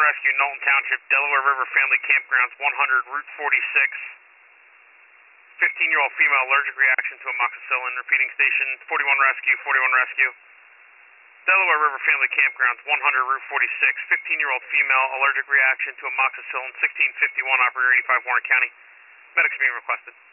Rescue, Knowlton Township, Delaware River Family Campgrounds, 100, Route 46. 15-year-old female allergic reaction to amoxicillin. Repeating station, 41 Rescue, 41 Rescue. Delaware River Family Campgrounds, 100, Route 46. 15-year-old female allergic reaction to amoxicillin, 1651, Operator 85, Warren County. Medics being requested.